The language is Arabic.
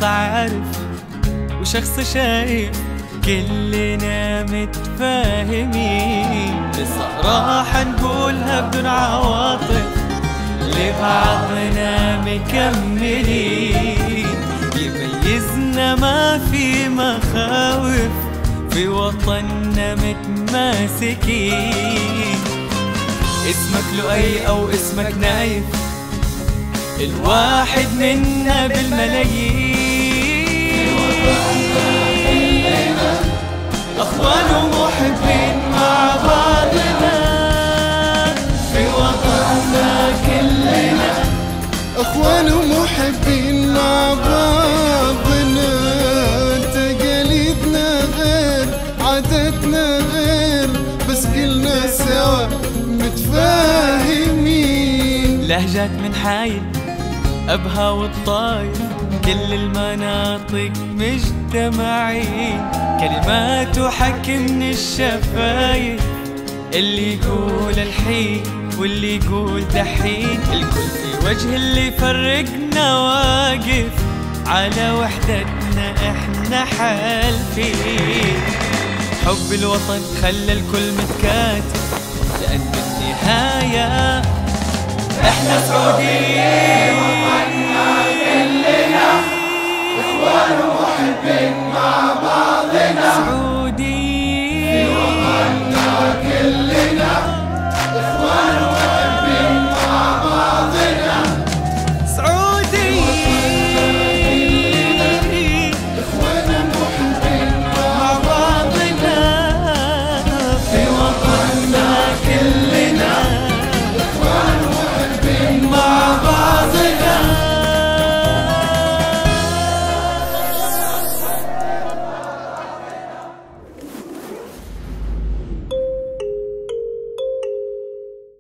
عارف وشخص شايف، كلنا متفاهمين، الصراحة نقولها بدون عواطف، لبعضنا مكملين، يميزنا ما في مخاوف، في وطننا متماسكين. اسمك لؤي أو اسمك نايف، الواحد منا بالملايين، أخوان ومحبين مع بعضنا، في وطننا كلنا أخوان ومحبين مع بعضنا، تقاليدنا غير عاداتنا غير، بس كلنا سوا متفاهمين. لهجات من حايل أبها والطايف، كل المناطق مجتمعين، كلمات وحكي من الشفايف، اللي يقول الحين واللي يقول دحين، الكل في وجه اللي فرقنا واقف، على وحدتنا احنا حالفين. حب الوطن خلى الكل متكاتف، لأن بالنهاية احنا سعوديين، وطننا كلنا إخوان ومحبين مع بعضنا، سعوديين.